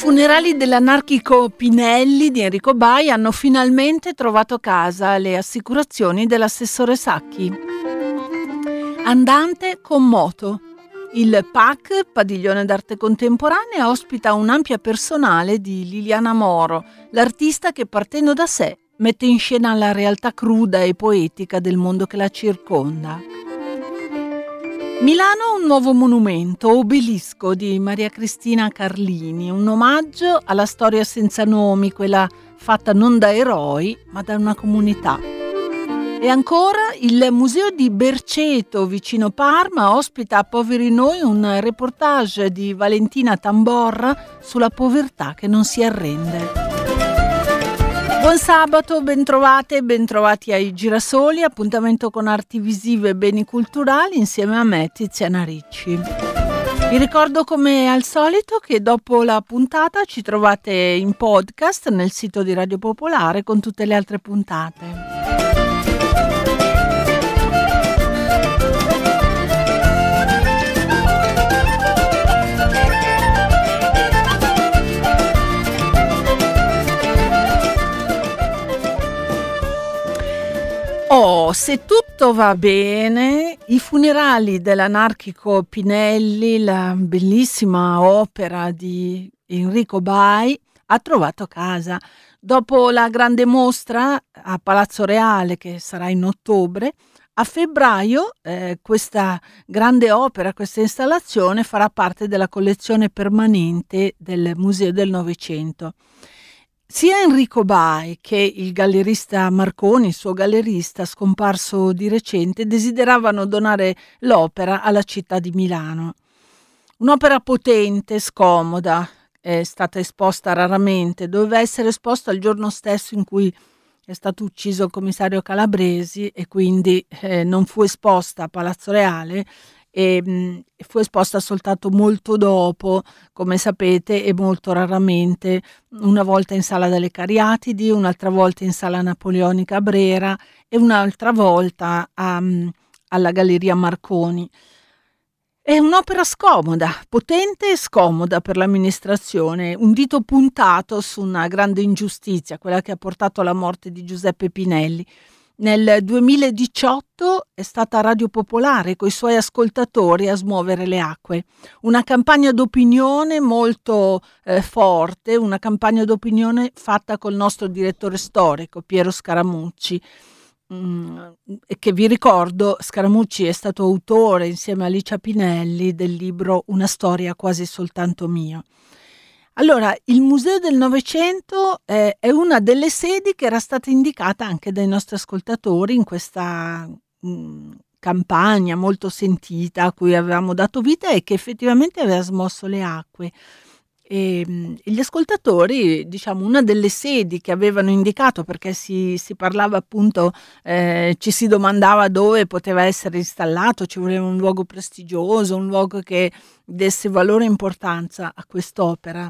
funerali dell'anarchico Pinelli di Enrico Bai hanno finalmente trovato casa le assicurazioni dell'assessore Sacchi. Andante con moto. Il PAC, Padiglione d'Arte Contemporanea, ospita un'ampia personale di Liliana Moro, l'artista che partendo da sé mette in scena la realtà cruda e poetica del mondo che la circonda. Milano, un nuovo monumento, Obelisco di Maria Cristina Carlini, un omaggio alla storia senza nomi, quella fatta non da eroi ma da una comunità. E ancora il museo di Berceto vicino Parma ospita a Poveri Noi un reportage di Valentina Tamborra sulla povertà che non si arrende. Buon sabato, bentrovate e bentrovati ai Girasoli, appuntamento con arti visive e beni culturali insieme a me, Tiziana Ricci. Vi ricordo come al solito che dopo la puntata ci trovate in podcast nel sito di Radio Popolare con tutte le altre puntate. Se tutto va bene, i funerali dell'anarchico Pinelli, la bellissima opera di Enrico Bai, ha trovato casa. Dopo la grande mostra a Palazzo Reale, che sarà in ottobre, a febbraio questa grande opera, questa installazione farà parte della collezione permanente del Museo del Novecento. Sia Enrico Bai che il gallerista Marconi, il suo gallerista scomparso di recente, desideravano donare l'opera alla città di Milano. Un'opera potente, scomoda, è stata esposta raramente, doveva essere esposta il giorno stesso in cui è stato ucciso il commissario Calabresi e quindi non fu esposta a Palazzo Reale e fu esposta soltanto molto dopo, come sapete, e molto raramente, una volta in Sala delle Cariatidi, un'altra volta in Sala Napoleonica a Brera e un'altra volta alla Galleria Marconi. È un'opera scomoda, potente e scomoda per l'amministrazione, un dito puntato su una grande ingiustizia, quella che ha portato alla morte di Giuseppe Pinelli. Nel 2018 è stata Radio Popolare coi suoi ascoltatori a smuovere le acque. Una campagna d'opinione molto forte, una campagna d'opinione fatta col nostro direttore storico Piero Scaramucci, che vi ricordo, Scaramucci è stato autore insieme a Licia Pinelli del libro Una storia quasi soltanto mia. Allora, il Museo del Novecento è una delle sedi che era stata indicata anche dai nostri ascoltatori in questa campagna molto sentita a cui avevamo dato vita e che effettivamente aveva smosso le acque. E gli ascoltatori, diciamo, una delle sedi che avevano indicato, perché si parlava appunto, ci si domandava dove poteva essere installato, ci voleva un luogo prestigioso, un luogo che desse valore e importanza a quest'opera,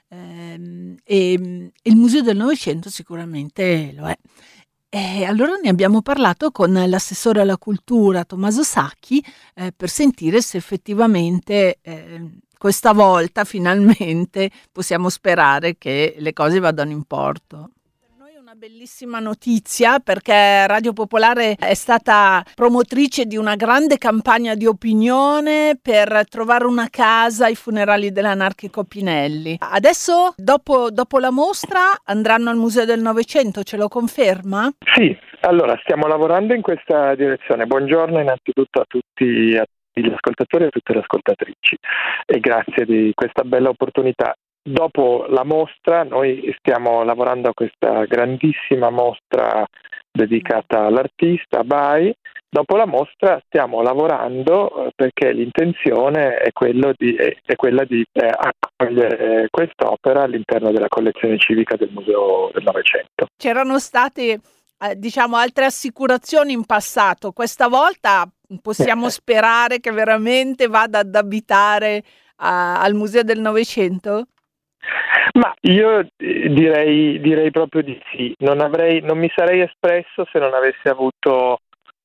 e il Museo del Novecento sicuramente lo è. E allora ne abbiamo parlato con l'assessore alla cultura Tommaso Sacchi per sentire se effettivamente questa volta finalmente possiamo sperare che le cose vadano in porto. Per noi è una bellissima notizia perché Radio Popolare è stata promotrice di una grande campagna di opinione per trovare una casa ai funerali dell'anarchico Pinelli. Adesso, dopo la mostra, andranno al Museo del Novecento, ce lo conferma? Sì, allora stiamo lavorando in questa direzione. Buongiorno innanzitutto a tutti gli ascoltatori e a tutte le ascoltatrici e grazie di questa bella opportunità. Dopo la mostra noi stiamo lavorando a questa grandissima mostra dedicata all'artista Bai. Dopo la mostra stiamo lavorando perché l'intenzione è quella di accogliere quest'opera all'interno della collezione civica del Museo del Novecento. C'erano state altre assicurazioni in passato, questa volta possiamo sperare che veramente vada ad abitare al Museo del Novecento? Ma io direi proprio di sì. Non mi sarei espresso se non avessi avuto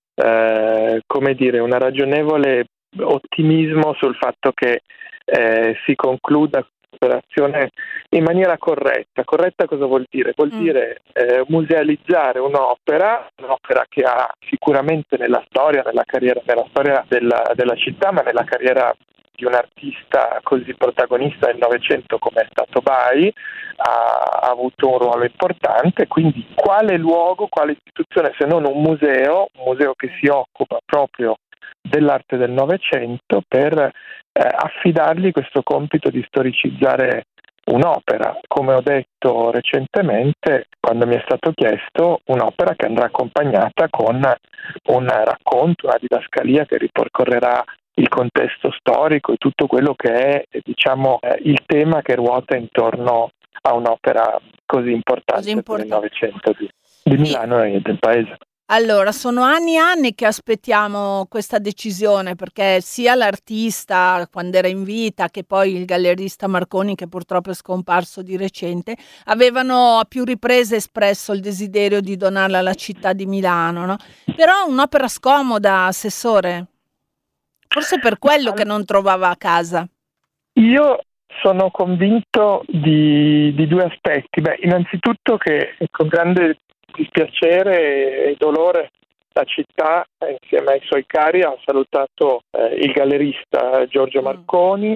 un ragionevole ottimismo sul fatto che si concluda operazione in maniera corretta. Corretta cosa vuol dire? Vuol dire musealizzare un'opera che ha sicuramente nella storia della città, ma nella carriera di un artista così protagonista del Novecento come è stato Bai, ha avuto un ruolo importante. Quindi quale luogo, quale istituzione se non un museo che si occupa proprio dell'arte del Novecento per affidargli questo compito di storicizzare un'opera, come ho detto recentemente quando mi è stato chiesto, un'opera che andrà accompagnata con un racconto, una didascalia che ripercorrerà il contesto storico e tutto quello che è, il tema che ruota intorno a un'opera così importante per il Novecento di Milano e del paese. Allora, sono anni e anni che aspettiamo questa decisione, perché sia l'artista quando era in vita che poi il gallerista Marconi, che purtroppo è scomparso di recente, avevano a più riprese espresso il desiderio di donarla alla città di Milano, no? Però un'opera scomoda, Assessore. Forse per quello che non trovava a casa. Io sono convinto di due aspetti. Innanzitutto che con grande dispiacere e dolore la città, insieme ai suoi cari, ha salutato il gallerista Giorgio Marconi,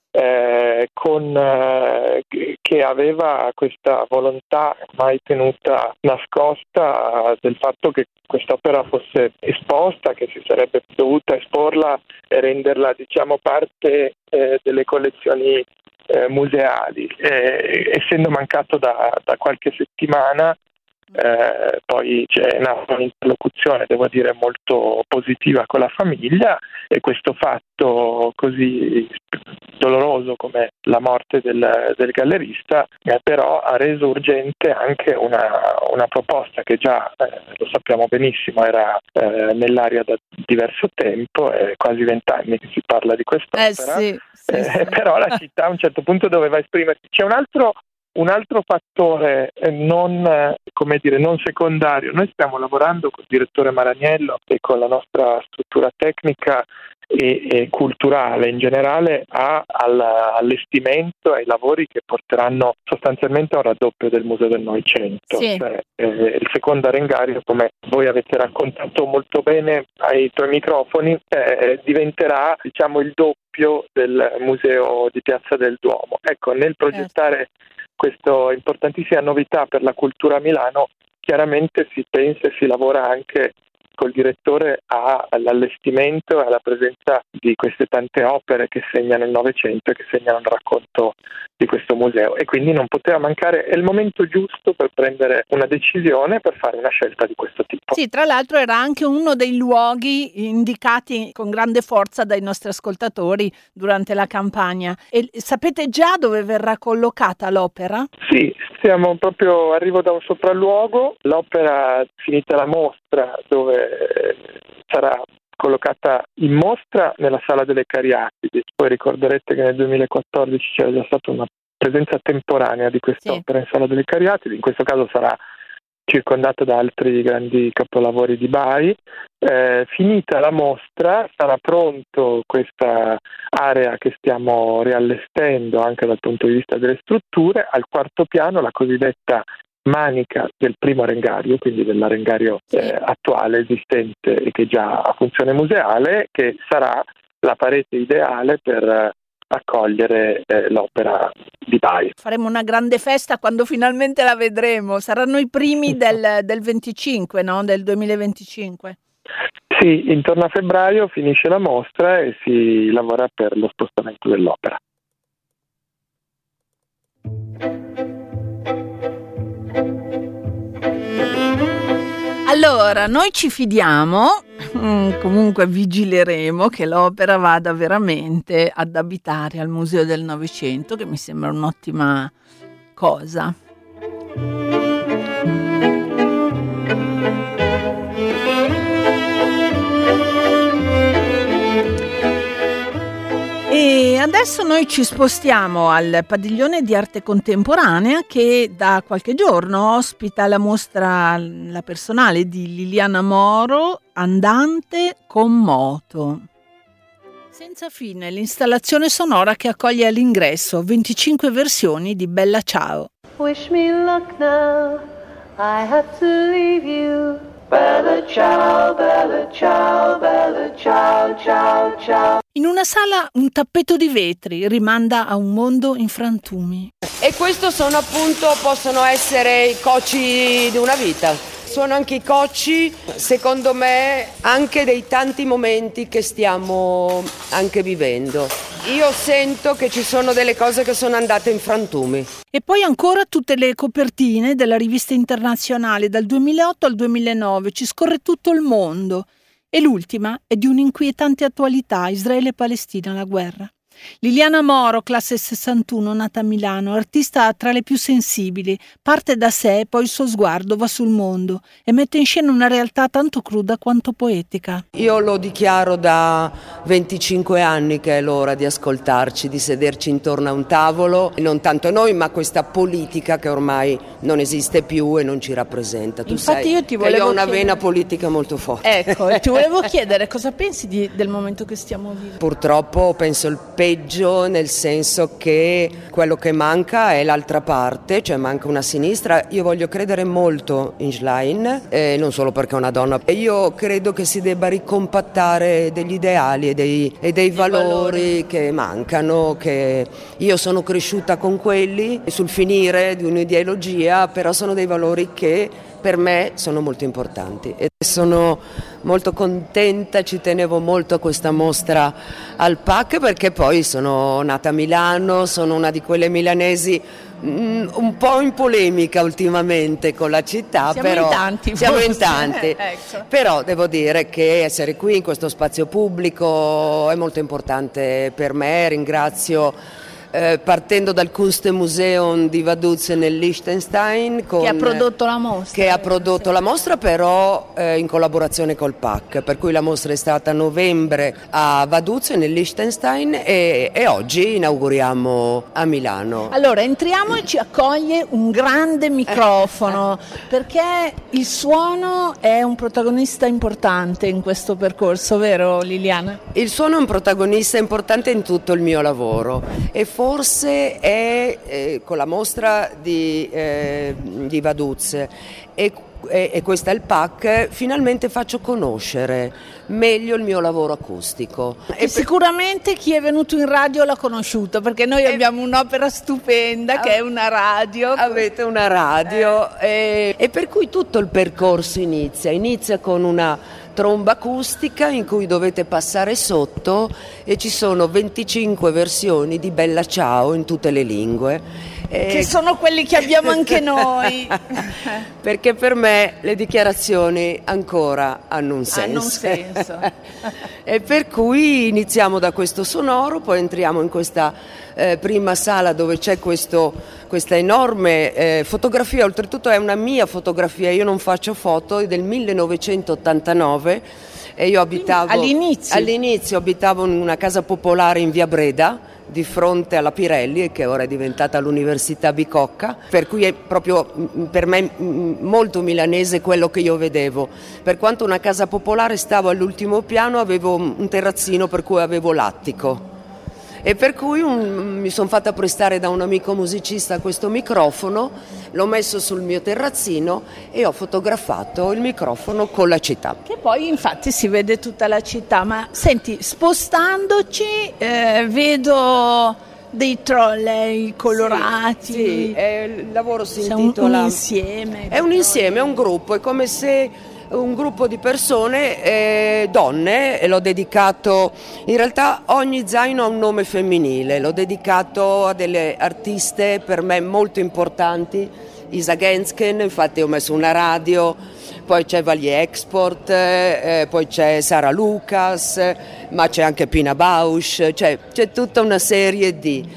che aveva questa volontà mai tenuta nascosta del fatto che quest'opera fosse esposta, che si sarebbe dovuta esporla e renderla parte delle collezioni museali. Essendo mancato da qualche settimana, poi c'è nata un'interlocuzione, devo dire, molto positiva con la famiglia, e questo fatto così doloroso come la morte del gallerista però ha reso urgente anche una proposta che già, lo sappiamo benissimo, era nell'aria da diverso tempo, quasi 20 anni che si parla di quest'opera, sì. Però la città a un certo punto doveva esprimersi. C'è un altro fattore non secondario. Noi stiamo lavorando con il direttore Maragnello e con la nostra struttura tecnica e culturale in generale all'allestimento, ai lavori che porteranno sostanzialmente a un raddoppio del Museo del Novecento. Sì. Il secondo arengario, come voi avete raccontato molto bene ai tuoi microfoni, diventerà il doppio del Museo di Piazza del Duomo. Ecco, nel progettare questa importantissima novità per la cultura a Milano, chiaramente si pensa e si lavora anche col direttore all'allestimento e alla presenza di queste tante opere che segnano il Novecento e che segnano il racconto di questo museo, e quindi non poteva mancare. È il momento giusto per prendere una decisione, per fare una scelta di questo tipo. Sì, tra l'altro era anche uno dei luoghi indicati con grande forza dai nostri ascoltatori durante la campagna. E sapete già dove verrà collocata l'opera? Sì, arrivo da un sopralluogo. L'opera, finita la mostra, dove sarà collocata in mostra nella Sala delle Cariatidi. Poi ricorderete che nel 2014 c'era già stata una presenza temporanea di quest'opera in Sala delle Cariatidi. In questo caso sarà circondata da altri grandi capolavori di Bai. Finita la mostra, sarà pronto questa area che stiamo riallestendo anche dal punto di vista delle strutture. Al quarto piano la cosiddetta manica del primo arengario, quindi dell'arengario attuale esistente e che già ha funzione museale, che sarà la parete ideale per accogliere l'opera di Bai. Faremo una grande festa quando finalmente la vedremo. Saranno i primi del 25, no? Del 2025. Sì, intorno a febbraio finisce la mostra e si lavora per lo spostamento dell'opera. Allora, noi ci fidiamo, comunque vigileremo che l'opera vada veramente ad abitare al Museo del Novecento, che mi sembra un'ottima cosa. E adesso noi ci spostiamo al padiglione di arte contemporanea, che da qualche giorno ospita la mostra La personale di Liliana Moro, Andante con moto. Senza fine, l'installazione sonora che accoglie all'ingresso 25 versioni di Bella Ciao. Wish me luck now, I have to leave you. Bella ciao, bella ciao, bella ciao, ciao, ciao. In una sala un tappeto di vetri rimanda a un mondo in frantumi. E questo possono essere i cocci di una vita. Sono anche i cocci, secondo me, anche dei tanti momenti che stiamo anche vivendo. Io sento che ci sono delle cose che sono andate in frantumi. E poi ancora tutte le copertine della rivista internazionale dal 2008 al 2009, ci scorre tutto il mondo. E l'ultima è di un'inquietante attualità, Israele e Palestina, la guerra. Liliana Moro, classe 61, nata a Milano, artista tra le più sensibili, parte da sé, poi il suo sguardo va sul mondo e mette in scena una realtà tanto cruda quanto poetica. Io lo dichiaro da 25 anni che è l'ora di ascoltarci, di sederci intorno a un tavolo, e non tanto noi, ma questa politica che ormai non esiste più e non ci rappresenta. Tu Infatti sai io ti che io ho una chiedere... vena politica molto forte. Ecco, ti volevo chiedere cosa pensi del momento che stiamo vivendo. Purtroppo penso il peggio, nel senso che quello che manca è l'altra parte, cioè manca una sinistra. Io voglio credere molto in Schlein, non solo perché è una donna. E io credo che si debba ricompattare degli ideali e dei valori che mancano, che io sono cresciuta con quelli, sul finire di un'ideologia, però sono dei valori che per me sono molto importanti e sono molto contenta, ci tenevo molto a questa mostra al PAC perché poi sono nata a Milano, sono una di quelle milanesi un po' in polemica ultimamente con la città, siamo in tanti. Ecco. Però devo dire che essere qui in questo spazio pubblico è molto importante per me, ringrazio partendo dal Kunstmuseum di Vaduz nel Liechtenstein che ha prodotto la mostra. Però in collaborazione col PAC, per cui la mostra è stata a novembre a Vaduz nel Liechtenstein e oggi inauguriamo a Milano. Allora entriamo e ci accoglie un grande microfono perché il suono è un protagonista importante in questo percorso, vero Liliana? Il suono è un protagonista importante in tutto il mio lavoro e forse è con la mostra di Vaduz e questa è il PAC, finalmente faccio conoscere meglio il mio lavoro acustico. E sicuramente chi è venuto in radio l'ha conosciuto, perché noi abbiamo un'opera stupenda che è una radio. Avete una radio e per cui tutto il percorso inizia con una tromba acustica in cui dovete passare sotto e ci sono 25 versioni di Bella Ciao in tutte le lingue. Che sono quelli che abbiamo anche noi. Perché per me le dichiarazioni ancora hanno un senso. Hanno un senso. E per cui iniziamo da questo sonoro, poi entriamo in questa prima sala dove c'è questa enorme fotografia, oltretutto è una mia fotografia, io non faccio foto, è del 1989 e io all'inizio abitavo in una casa popolare in via Breda di fronte alla Pirelli, che ora è diventata l'Università Bicocca, per cui è proprio per me molto milanese quello che io vedevo. Per quanto una casa popolare, stavo all'ultimo piano, avevo un terrazzino per cui avevo l'attico. E per cui mi sono fatta prestare da un amico musicista questo microfono, l'ho messo sul mio terrazzino e ho fotografato il microfono con la città. Che poi infatti si vede tutta la città, ma senti, spostandoci vedo dei trolley colorati. Sì, il lavoro si intitola... un insieme. È un insieme, è un gruppo, è come se... un gruppo di persone, donne, e l'ho dedicato, in realtà ogni zaino ha un nome femminile, l'ho dedicato a delle artiste per me molto importanti, Isa Gensken, infatti ho messo una radio, poi c'è Valier Export, poi c'è Sara Lucas, ma c'è anche Pina Bausch, c'è tutta una serie di...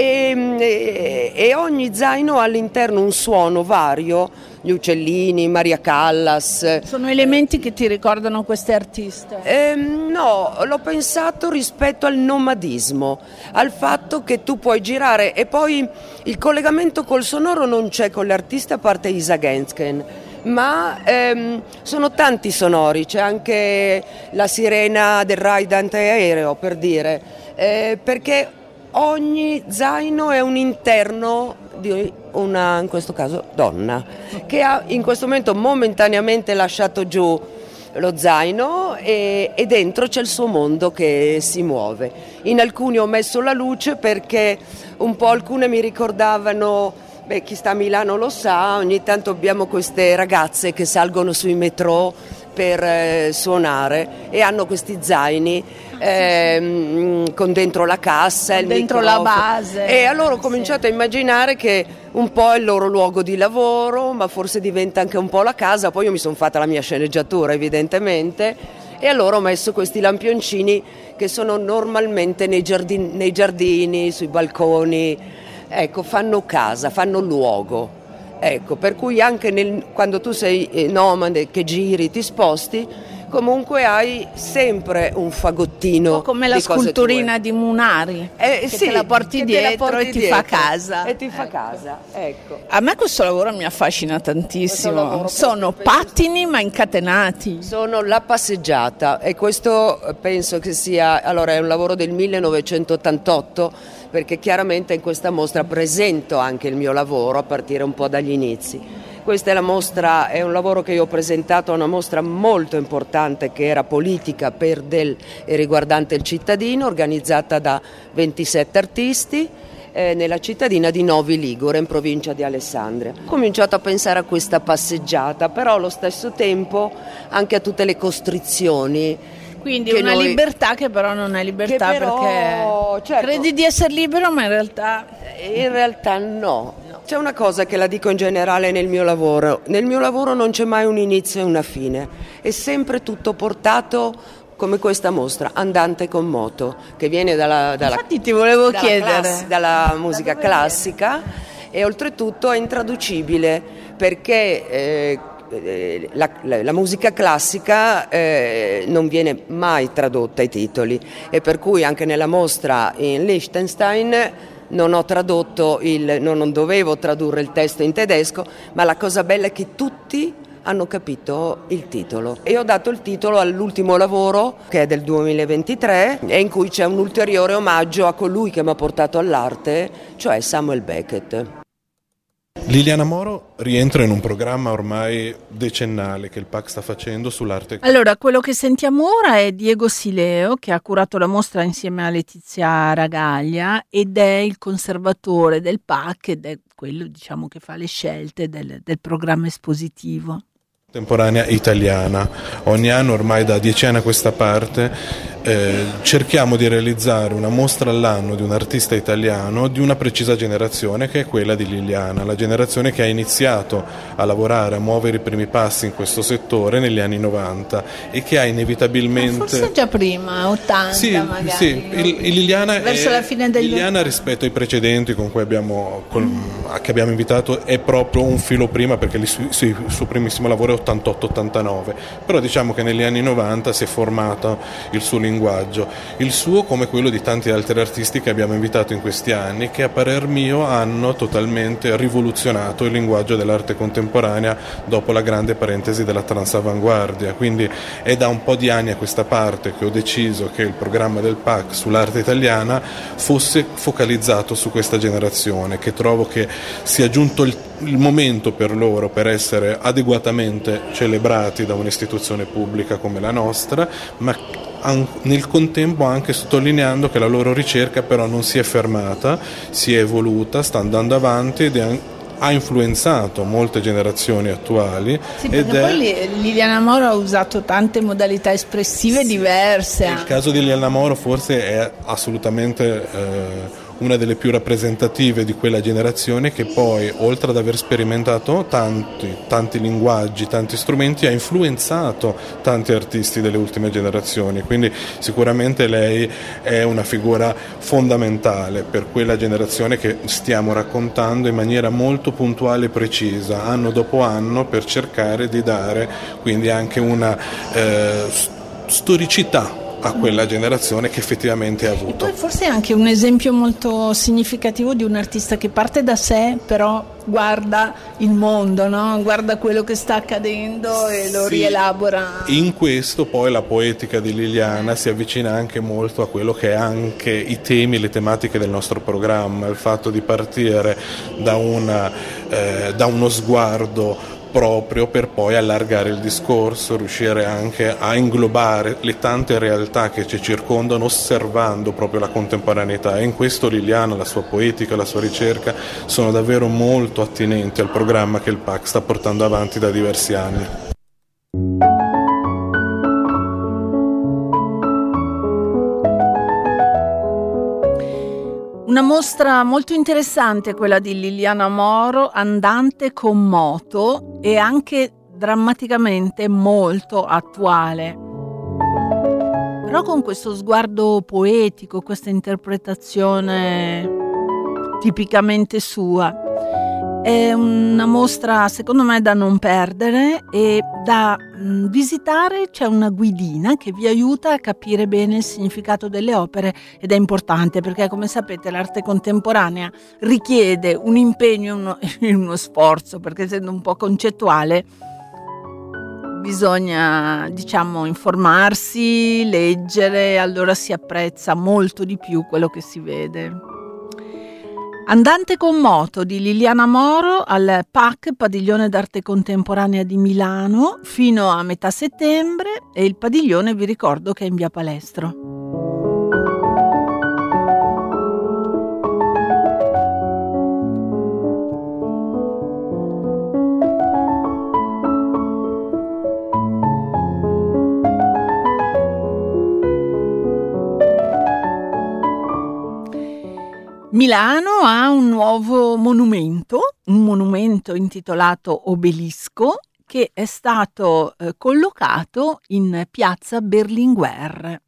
E ogni zaino ha all'interno un suono vario, gli uccellini, Maria Callas. Sono elementi che ti ricordano queste artiste? No, l'ho pensato rispetto al nomadismo, al fatto che tu puoi girare e poi il collegamento col sonoro non c'è con l'artista a parte Isa Gensken, ma sono tanti sonori, c'è anche la sirena del raid antiaereo, per dire, perché ogni zaino è un interno di una, in questo caso, donna, che ha in questo momento momentaneamente lasciato giù lo zaino e dentro c'è il suo mondo che si muove. In alcuni ho messo la luce perché un po' alcune mi ricordavano, chi sta a Milano lo sa, ogni tanto abbiamo queste ragazze che salgono sui metro per suonare e hanno questi zaini con dentro la cassa, il dentro microfono. La base. E allora ho cominciato a immaginare che un po' è il loro luogo di lavoro, ma forse diventa anche un po' la casa. Poi io mi sono fatta la mia sceneggiatura, evidentemente, e allora ho messo questi lampioncini che sono normalmente nei giardini, sui balconi. Ecco, fanno casa, fanno luogo. Ecco, per cui anche quando tu sei nomade, che giri, ti sposti, comunque hai sempre un fagottino. Un po' come la sculturina di Munari, che sì, te la porti dietro e ti fa casa. E ti fa casa, ecco. A me questo lavoro mi affascina tantissimo. Sono pattini ma incatenati. Sono la passeggiata, e questo penso che sia, allora è un lavoro del 1988, perché chiaramente in questa mostra presento anche il mio lavoro a partire un po' dagli inizi. Questa è la mostra, è un lavoro che io ho presentato a una mostra molto importante che era politica e riguardante il cittadino, organizzata da 27 artisti nella cittadina di Novi Ligure, in provincia di Alessandria. Ho cominciato a pensare a questa passeggiata, però allo stesso tempo anche a tutte le costrizioni. Quindi una libertà che però non è libertà, perché certo, credi di essere libero, ma in realtà no. C'è una cosa che la dico in generale nel mio lavoro non c'è mai un inizio e una fine, è sempre tutto portato come questa mostra, andante con moto, che viene infatti ti volevo chiedere, dalla musica classica, e oltretutto è intraducibile perché la musica classica non viene mai tradotta ai titoli, e per cui anche nella mostra in Liechtenstein non ho tradotto non dovevo tradurre il testo in tedesco, ma la cosa bella è che tutti hanno capito il titolo, e ho dato il titolo all'ultimo lavoro, che è del 2023, e in cui c'è un ulteriore omaggio a colui che mi ha portato all'arte, cioè Samuel Beckett. Liliana Moro rientra in un programma ormai decennale che il PAC sta facendo sull'arte. Allora, quello che sentiamo ora è Diego Sileo, che ha curato la mostra insieme a Letizia Ragaglia ed è il conservatore del PAC ed è quello, diciamo, che fa le scelte del programma espositivo. Contemporanea italiana. Ogni anno, ormai da 10 anni a questa parte, cerchiamo di realizzare una mostra all'anno di un artista italiano di una precisa generazione, che è quella di Liliana, la generazione che ha iniziato a lavorare, a muovere i primi passi in questo settore negli anni 90 e che ha inevitabilmente... Forse già prima, 80 sì, magari. Sì, no? Liliana, verso la fine degli Liliana rispetto ai precedenti con cui che abbiamo invitato è proprio un filo prima, perché il suo primissimo lavoro è 88-89, però diciamo che negli anni 90 si è formato il suo linguaggio, il suo come quello di tanti altri artisti che abbiamo invitato in questi anni, che a parer mio hanno totalmente rivoluzionato il linguaggio dell'arte contemporanea dopo la grande parentesi della transavanguardia. Quindi è da un po' di anni a questa parte che ho deciso che il programma del PAC sull'arte italiana fosse focalizzato su questa generazione, che trovo che sia giunto il momento per loro per essere adeguatamente celebrati da un'istituzione pubblica come la nostra, ma nel contempo anche sottolineando che la loro ricerca però non si è fermata, si è evoluta, sta andando avanti ed ha influenzato molte generazioni attuali. Sì, perché poi Liliana Moro ha usato tante modalità espressive diverse. Il caso di Liliana Moro forse è assolutamente una delle più rappresentative di quella generazione, che poi, oltre ad aver sperimentato tanti linguaggi, tanti strumenti, ha influenzato tanti artisti delle ultime generazioni. Quindi sicuramente lei è una figura fondamentale per quella generazione che stiamo raccontando in maniera molto puntuale e precisa, anno dopo anno, per cercare di dare quindi anche una storicità a quella generazione che effettivamente ha E avuto. poi forse è anche un esempio molto significativo di un artista che parte da sé, però guarda il mondo, no? Guarda quello che sta accadendo e lo Sì, rielabora. in questo poi la poetica di Liliana si avvicina anche molto a quello che è anche i temi, le tematiche del nostro programma, il fatto di partire da uno sguardo proprio per poi allargare il discorso, riuscire anche a inglobare le tante realtà che ci circondano osservando proprio la contemporaneità, e in questo Liliana, la sua poetica, la sua ricerca sono davvero molto attinenti al programma che il PAC sta portando avanti da diversi anni. Una mostra molto interessante, quella di Liliana Moro, Andante con moto, e anche drammaticamente molto attuale. Però con questo sguardo poetico, questa interpretazione tipicamente sua. È una mostra secondo me da non perdere e da visitare. C'è una guidina che vi aiuta a capire bene il significato delle opere, ed è importante perché, come sapete, l'arte contemporanea richiede un impegno e uno sforzo, perché essendo un po' concettuale bisogna, diciamo, informarsi, leggere, allora si apprezza molto di più quello che si vede. Andante con moto di Liliana Moro al PAC, Padiglione d'Arte Contemporanea di Milano, fino a metà settembre, e il padiglione vi ricordo che è in via Palestro. Milano ha un nuovo monumento, un monumento intitolato Obelisco, che è stato collocato in piazza Berlinguer.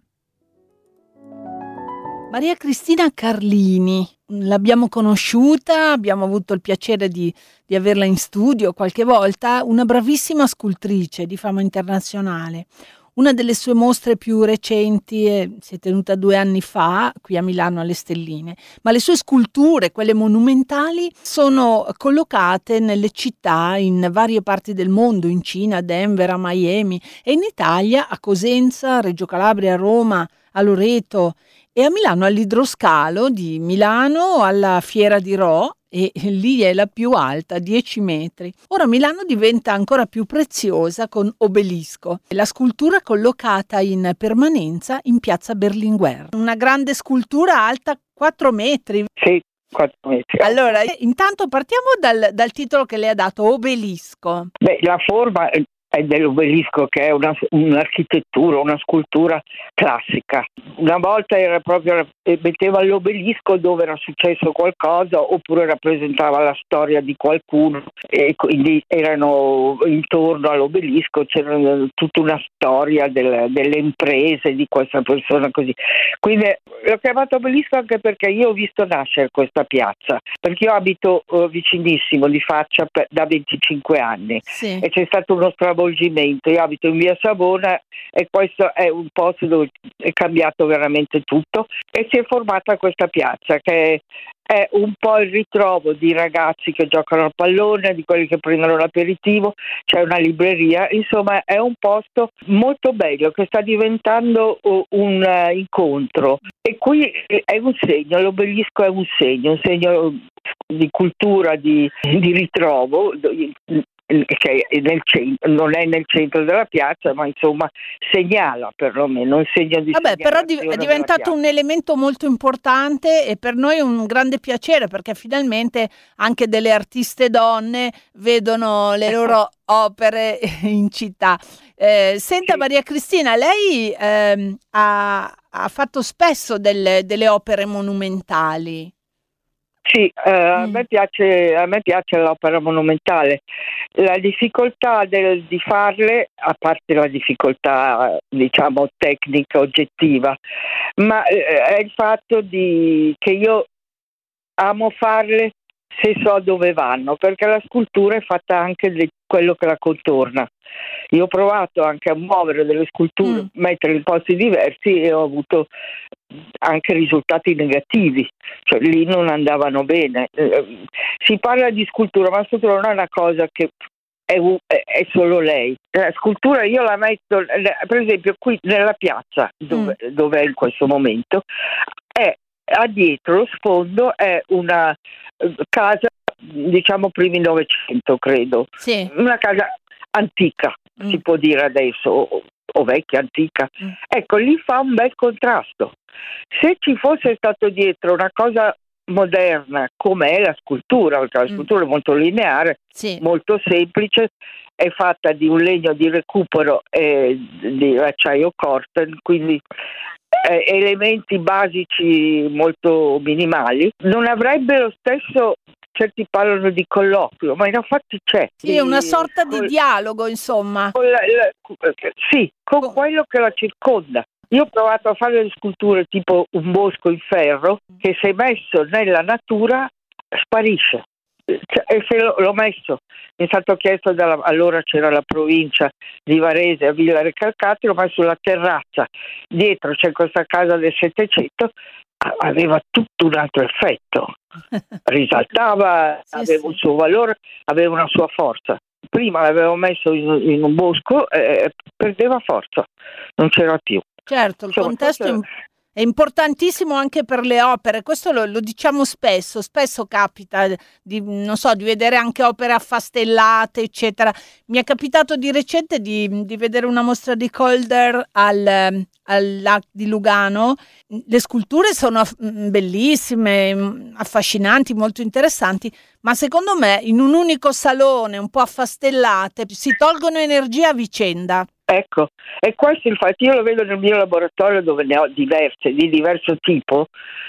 Maria Cristina Carlini, l'abbiamo conosciuta, abbiamo avuto il piacere di averla in studio qualche volta, una bravissima scultrice di fama internazionale. Una delle sue mostre più recenti si è tenuta 2 anni fa qui a Milano alle Stelline, ma le sue sculture, quelle monumentali, sono collocate nelle città in varie parti del mondo, in Cina, a Denver, a Miami, e in Italia a Cosenza, Reggio Calabria, a Roma, a Loreto, e a Milano all'Idroscalo di Milano, alla Fiera di Rho, e lì è la più alta, 10 metri. Ora Milano diventa ancora più preziosa con Obelisco, la scultura collocata in permanenza in piazza Berlinguer. Una grande scultura alta 4 metri. Sì, 4 metri. Allora, intanto partiamo dal titolo che lei ha dato, Obelisco. Beh, la forma è dell'obelisco, che è un'architettura, una scultura classica. Una volta era proprio, metteva l'obelisco dove era successo qualcosa, oppure rappresentava la storia di qualcuno, e quindi erano intorno all'obelisco, c'era tutta una storia delle imprese di questa persona, così. Quindi l'ho chiamato obelisco anche perché io ho visto nascere questa piazza, perché io abito vicinissimo di faccia da 25 anni. Sì. E c'è stato uno stravolgimento. Io abito in via Savona e questo è un posto dove è cambiato veramente tutto, e si è formata questa piazza che è un po' il ritrovo di ragazzi che giocano a pallone, di quelli che prendono l'aperitivo, c'è una libreria, insomma è un posto molto bello che sta diventando un incontro, e qui è un segno, l'obelisco è un segno di cultura, di ritrovo, che è non è nel centro della piazza, ma insomma segnala perlomeno un segno di però è diventato un elemento molto importante, e per noi è un grande piacere, perché finalmente anche delle artiste donne vedono le loro opere in città. Senta, sì. Maria Cristina, lei ha fatto spesso delle opere monumentali. Sì, a me piace l'opera monumentale. La difficoltà di farle, a parte la difficoltà diciamo tecnica oggettiva, ma è il fatto che io amo farle se so dove vanno, perché la scultura è fatta anche di quello che la contorna. Io ho provato anche a muovere delle sculture, mettere in posti diversi e ho avuto anche risultati negativi, cioè lì non andavano bene. Si parla di scultura, ma la scultura non è una cosa che è solo lei. La scultura io la metto, per esempio, qui nella piazza dove è in questo momento, è a dietro lo sfondo è una casa, diciamo primi Novecento, credo. Sì. Una casa antica, si può dire adesso, o vecchia, antica. Ecco, lì fa un bel contrasto. Se ci fosse stato dietro una cosa moderna come è la scultura, perché la scultura è molto lineare, molto semplice, è fatta di un legno di recupero e di acciaio Corten, quindi elementi basici molto minimali, non avrebbe lo stesso. Certi parlano di colloquio, ma in effetti c'è. Sì, una sorta di dialogo, insomma. Con quello che la circonda. Io ho provato a fare delle sculture tipo un bosco in ferro che se messo nella natura sparisce. E se l'ho messo, mi è stato chiesto allora c'era la provincia di Varese a Villa Recalcati, l'ho messo sulla terrazza, dietro c'è questa casa del Settecento, aveva tutto un altro effetto, risaltava, aveva un suo valore, aveva una sua forza. Prima l'avevo messo in un bosco e perdeva forza, non c'era più. Certo, il contesto è importantissimo anche per le opere, questo lo diciamo spesso capita di vedere anche opere affastellate, eccetera. Mi è capitato di recente di vedere una mostra di Calder al Lac di Lugano. Le sculture sono bellissime, affascinanti, molto interessanti, ma secondo me in un unico salone un po' affastellate si tolgono energia a vicenda. Ecco, e questo infatti io lo vedo nel mio laboratorio dove ne ho diverse, di diverso tipo,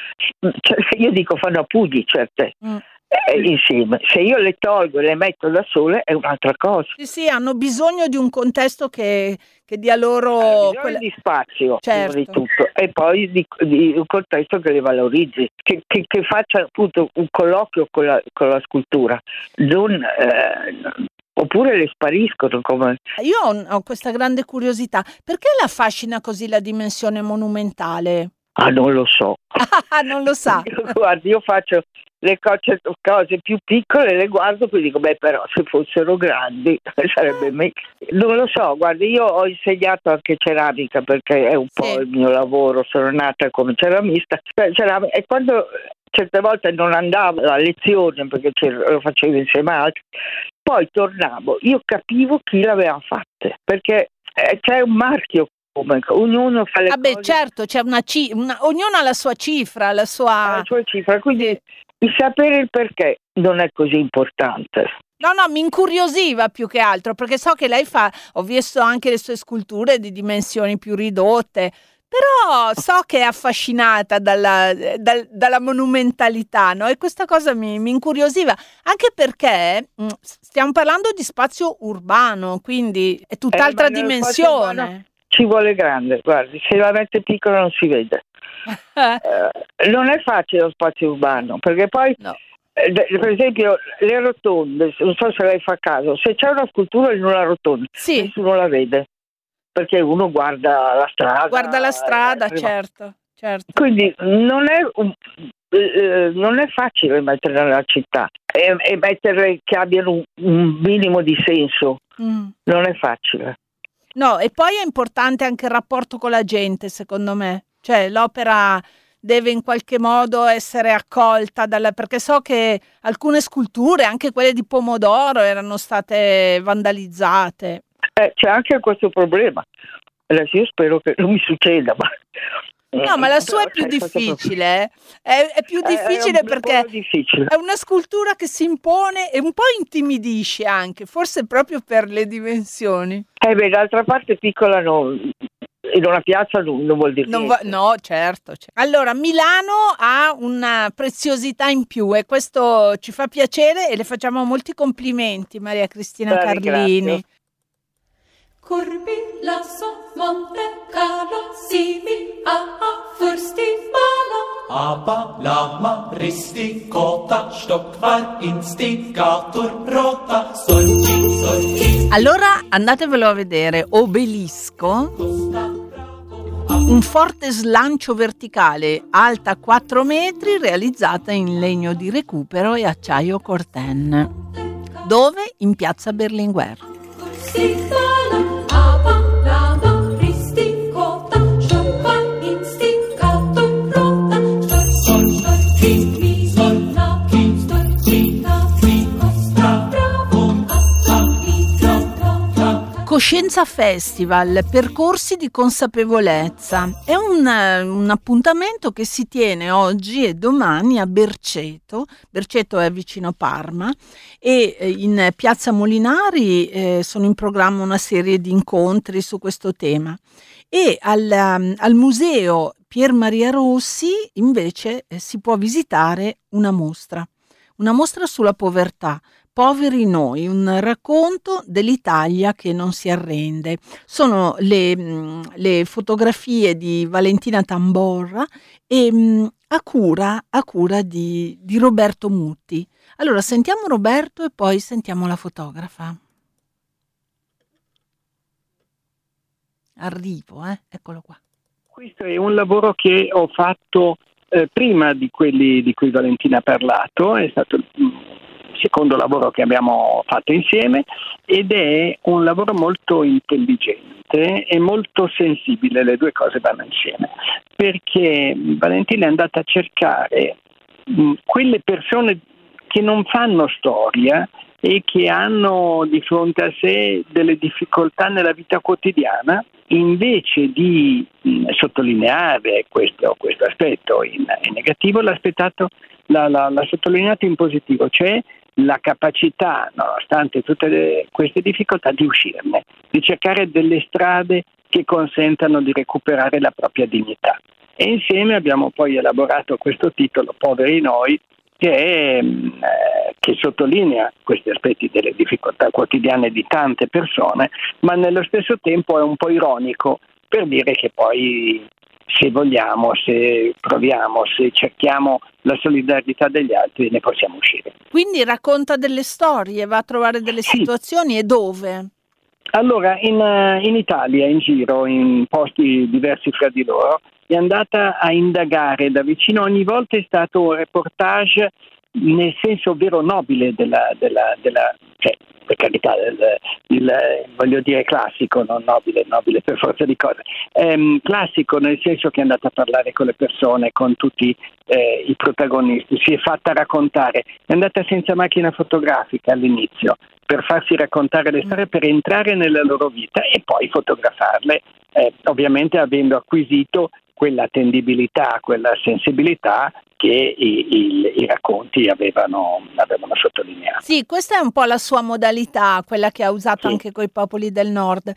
io dico fanno a pugni certe insieme, se io le tolgo e le metto da sole è un'altra cosa. Sì, hanno bisogno di un contesto che dia loro di spazio, certo, prima di tutto, e poi di un contesto che le valorizzi, che faccia appunto un colloquio con la scultura, non oppure le spariscono come. Io ho questa grande curiosità, perché la affascina così la dimensione monumentale? Non lo so. Non lo sa. Io faccio le cose più piccole, le guardo e dico, però se fossero grandi sarebbe meglio. Non lo so, guarda, io ho insegnato anche ceramica perché è un po' il mio lavoro, sono nata come ceramista, e quando certe volte non andavo a lezione perché lo facevo insieme a altri, poi tornavo, io capivo chi l'aveva fatte, perché c'è un marchio. Ognuno fa le cose. Certo, c'è ognuno ha la sua cifra, la sua cifra, quindi il sapere il perché non è così importante. No, mi incuriosiva più che altro, perché so che lei ho visto anche le sue sculture di dimensioni più ridotte, però so che è affascinata dalla monumentalità, no? E questa cosa mi incuriosiva, anche perché stiamo parlando di spazio urbano, quindi è tutt'altra dimensione. Ci vuole grande, guardi, se la mette piccola non si vede. Non è facile lo spazio urbano, perché poi per esempio le rotonde, non so se lei fa caso, se c'è una scultura in una rotonda nessuno la vede, perché uno guarda la strada, certo. Quindi non è facile mettere nella città e mettere che abbiano un minimo di senso, non è facile. No, e poi è importante anche il rapporto con la gente, secondo me. Cioè, l'opera deve in qualche modo essere accolta perché so che alcune sculture, anche quelle di Pomodoro, erano state vandalizzate. C'è anche questo problema. Adesso io spero che non mi succeda, ma. No, ma la sua è più difficile, è più difficile perché è una scultura che si impone e un po' intimidisce anche, forse proprio per le dimensioni. D'altra parte piccola in una piazza non vuol dire niente. No, certo. Allora, Milano ha una preziosità in più e questo ci fa piacere e le facciamo molti complimenti, Maria Cristina Carlini. Ringrazio. Curbi lasso Monte Carlo simil a Furstibala. Aber lama risti kota stockvar instigator rota sorti. Allora andatevelo a vedere, Obelisco, un forte slancio verticale, alta 4 metri, realizzata in legno di recupero e acciaio Corten. Dove? In piazza Berlinguer. Coscienza Festival, percorsi di consapevolezza. È un appuntamento che si tiene oggi e domani a Berceto. Berceto è vicino Parma e in Piazza Molinari sono in programma una serie di incontri su questo tema. E al museo Pier Maria Rossi invece si può visitare una mostra sulla povertà. Poveri noi, un racconto dell'Italia che non si arrende. Sono le fotografie di Valentina Tamborra e a cura di Roberto Mutti. Allora sentiamo Roberto e poi sentiamo la fotografa. Arrivo, eccolo qua. Questo è un lavoro che ho fatto prima di quelli di cui Valentina ha parlato, è stato secondo lavoro che abbiamo fatto insieme ed è un lavoro molto intelligente e molto sensibile, le due cose vanno insieme, perché Valentina è andata a cercare quelle persone che non fanno storia e che hanno di fronte a sé delle difficoltà nella vita quotidiana, invece di sottolineare questo aspetto in negativo, l'ha sottolineato in positivo, cioè la capacità, nonostante tutte queste difficoltà, di uscirne, di cercare delle strade che consentano di recuperare la propria dignità. E insieme abbiamo poi elaborato questo titolo, Poveri noi, che sottolinea questi aspetti delle difficoltà quotidiane di tante persone, ma nello stesso tempo è un po' ironico per dire che poi se vogliamo, se proviamo, se cerchiamo la solidarietà degli altri, ne possiamo uscire. Quindi racconta delle storie, va a trovare delle situazioni e dove? Allora, in Italia, in giro, in posti diversi fra di loro, è andata a indagare da vicino. Ogni volta è stato un reportage nel senso vero nobile della cioè, per carità, voglio dire classico, non nobile per forza di cose. Classico nel senso che è andata a parlare con le persone, con tutti i protagonisti, si è fatta raccontare, è andata senza macchina fotografica all'inizio per farsi raccontare le storie, per entrare nella loro vita e poi fotografarle, ovviamente avendo acquisito quella attendibilità, quella sensibilità che i racconti avevano sottolineato. Sì, questa è un po' la sua modalità, quella che ha usato anche coi popoli del nord.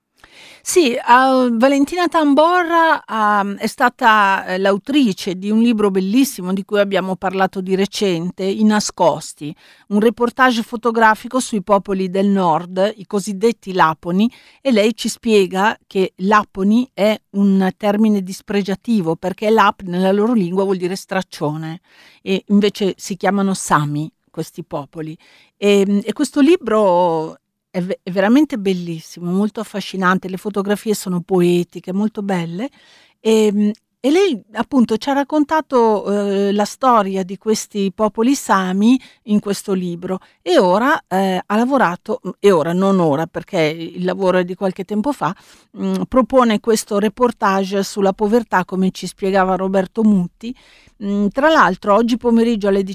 Sì, Valentina Tamborra è stata l'autrice di un libro bellissimo di cui abbiamo parlato di recente, I Nascosti, un reportage fotografico sui popoli del nord, i cosiddetti laponi, e lei ci spiega che laponi è un termine dispregiativo perché lap nella loro lingua vuol dire straccione e invece si chiamano sami questi popoli. E questo libro è veramente bellissimo, molto affascinante, le fotografie sono poetiche, molto belle e lei appunto ci ha raccontato la storia di questi popoli sami in questo libro e ora ha lavorato, non ora perché il lavoro è di qualche tempo fa, propone questo reportage sulla povertà come ci spiegava Roberto Mutti. Tra l'altro oggi pomeriggio alle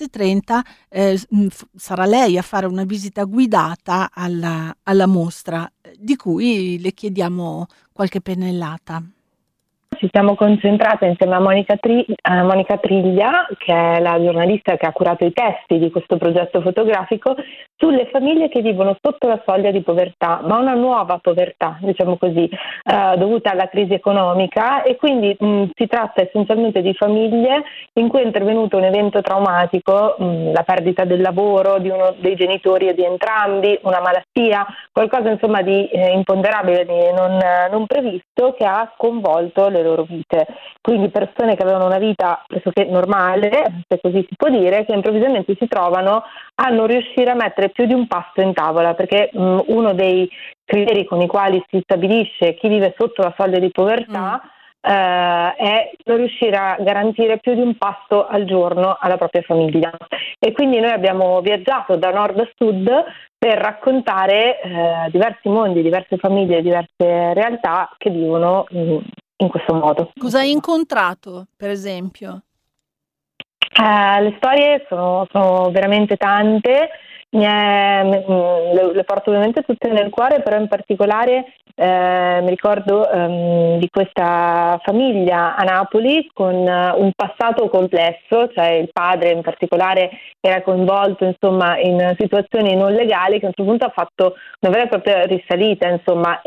17:30 sarà lei a fare una visita guidata alla mostra di cui le chiediamo qualche pennellata. ci siamo concentrate insieme a Monica Triglia, che è la giornalista che ha curato i testi di questo progetto fotografico, sulle famiglie che vivono sotto la soglia di povertà, ma una nuova povertà, diciamo così, dovuta alla crisi economica, e quindi si tratta essenzialmente di famiglie in cui è intervenuto un evento traumatico, la perdita del lavoro di uno dei genitori e di entrambi, una malattia, qualcosa insomma di imponderabile, di non previsto, che ha sconvolto le loro vite. Quindi persone che avevano una vita pressoché normale, se così si può dire, che improvvisamente si trovano a non riuscire a mettere più di un pasto in tavola, perché uno dei criteri con i quali si stabilisce chi vive sotto la soglia di povertà è non riuscire a garantire più di un pasto al giorno alla propria famiglia. E quindi noi abbiamo viaggiato da nord a sud per raccontare diversi mondi, diverse famiglie, diverse realtà che vivono in questo modo. Cosa hai incontrato, per esempio? Le storie sono veramente tante, le porto ovviamente tutte nel cuore, però in particolare mi ricordo di questa famiglia a Napoli con un passato complesso, cioè il padre in particolare era coinvolto insomma in situazioni non legali, che a un certo punto ha fatto una vera e propria risalita, insomma,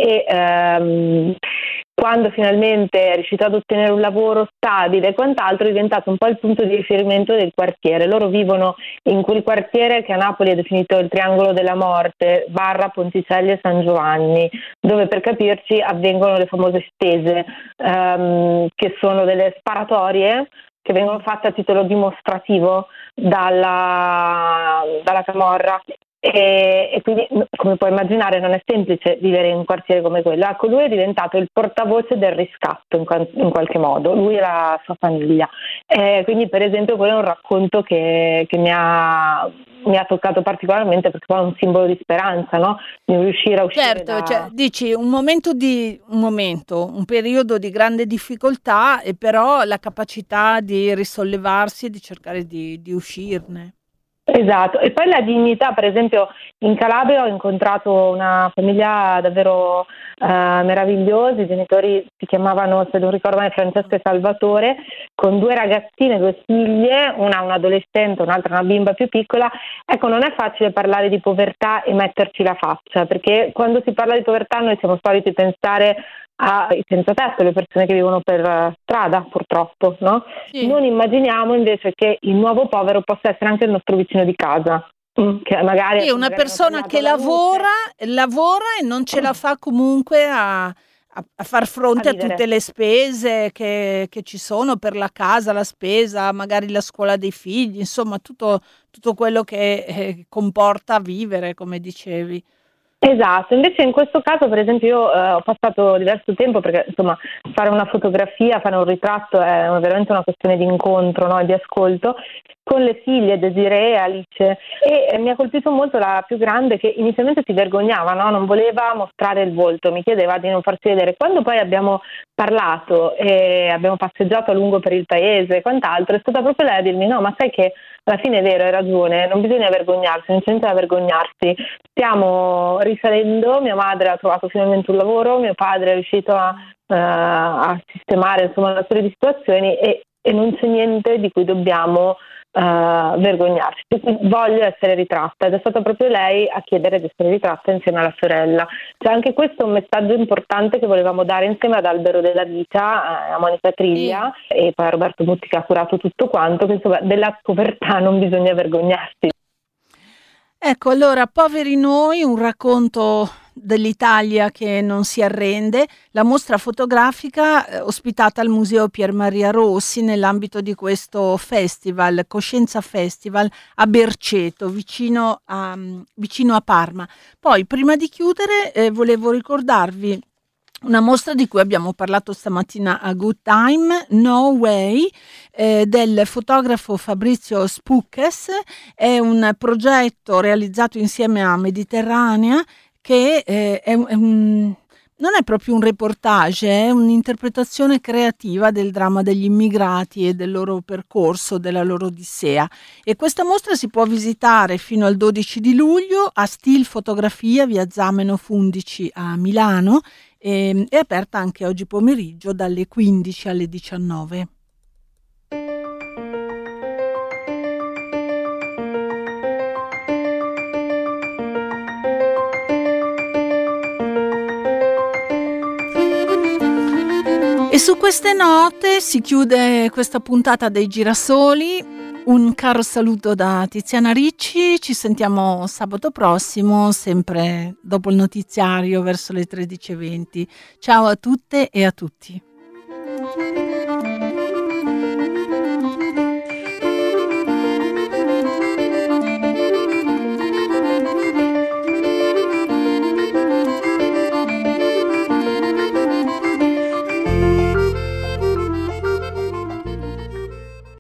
e quando finalmente è riuscito ad ottenere un lavoro stabile e quant'altro, è diventato un po' il punto di riferimento del quartiere. Loro vivono in quel quartiere che a Napoli è definito il Triangolo della Morte, / Ponticelli e San Giovanni, dove per capirci avvengono le famose stese, che sono delle sparatorie che vengono fatte a titolo dimostrativo dalla camorra. E quindi, come puoi immaginare, non è semplice vivere in un quartiere come quello. Ecco, lui è diventato il portavoce del riscatto in qualche modo, lui e la sua famiglia. Quindi, per esempio, quello è un racconto che mi ha toccato particolarmente, perché poi è un simbolo di speranza, no? Di riuscire a uscire. Certo, cioè, dici un periodo di grande difficoltà, e però la capacità di risollevarsi e di cercare di uscirne. Esatto, e poi la dignità. Per esempio in Calabria ho incontrato una famiglia davvero meravigliosa, i genitori si chiamavano, se non ricordo male, Francesco e Salvatore, con 2 ragazzine, 2 figlie, una un adolescente, un'altra una bimba più piccola. Ecco, non è facile parlare di povertà e metterci la faccia, perché quando si parla di povertà noi siamo soliti pensare ai senza tetto, le persone che vivono per strada, purtroppo, no? Sì. Non immaginiamo invece che il nuovo povero possa essere anche il nostro vicino di casa, che magari sì, una persona che lavora e non ce la fa comunque a far fronte a tutte le spese che ci sono per la casa, la spesa, magari la scuola dei figli, insomma tutto quello che comporta vivere, come dicevi. Esatto, invece in questo caso per esempio io ho passato diverso tempo, perché insomma fare una fotografia, fare un ritratto è veramente una questione di incontro, no? E di ascolto, con le figlie Desiree e Alice, e mi ha colpito molto la più grande, che inizialmente si vergognava, no? Non voleva mostrare il volto, mi chiedeva di non farsi vedere. Quando poi abbiamo parlato e abbiamo passeggiato a lungo per il paese e quant'altro, è stata proprio lei a dirmi: no, ma sai che alla fine è vero, hai ragione, non bisogna vergognarsi, non c'è niente da vergognarsi, stiamo risalendo, mia madre ha trovato finalmente un lavoro, mio padre è riuscito a sistemare insomma una serie di situazioni, e non c'è niente di cui dobbiamo vergognarsi. Voglio essere ritratta, ed è stata proprio lei a chiedere di essere ritratta insieme alla sorella. Cioè, anche questo è un messaggio importante che volevamo dare insieme ad Albero della Vita, a Monica Triglia e poi a Roberto Mutti, che ha curato tutto quanto, che insomma della povertà non bisogna vergognarsi. Ecco, allora, Poveri Noi, un racconto dell'Italia che non si arrende, la mostra fotografica ospitata al Museo Pier Maria Rossi nell'ambito di questo festival, Coscienza Festival, a Berceto, vicino a Parma. Poi, prima di chiudere, volevo ricordarvi una mostra di cui abbiamo parlato stamattina a Good Time, No Way, del fotografo Fabrizio Spucches. È un progetto realizzato insieme a Mediterranea, che non è proprio un reportage, è un'interpretazione creativa del dramma degli immigrati e del loro percorso, della loro odissea. E questa mostra si può visitare fino al 12 di luglio a Stil Fotografia, via Zamenhof 11 a Milano, È aperta anche oggi pomeriggio dalle 15 alle 19. E su queste note si chiude questa puntata dei Girasoli. Un caro saluto da Tiziana Ricci, ci sentiamo sabato prossimo, sempre dopo il notiziario verso le 13:20. Ciao a tutte e a tutti.